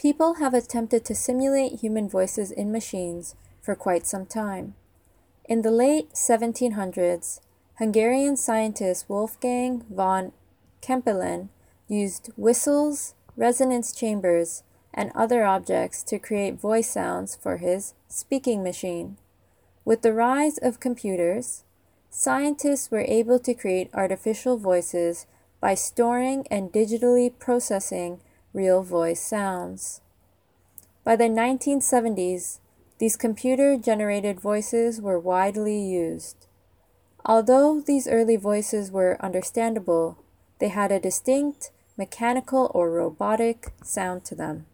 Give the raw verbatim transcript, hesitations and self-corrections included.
People have attempted to simulate human voices in machines for quite some time. In the late seventeen hundreds, Hungarian scientist Wolfgang von Kempelen used whistles, resonance chambers, and other objects to create voice sounds for his speaking machine. With the rise of computers, scientists were able to create artificial voices by storing and digitally processing real voice sounds. By the nineteen seventies, these computer-generated voices were widely used. Although these early voices were understandable, they had a distinct, mechanical or robotic sound to them.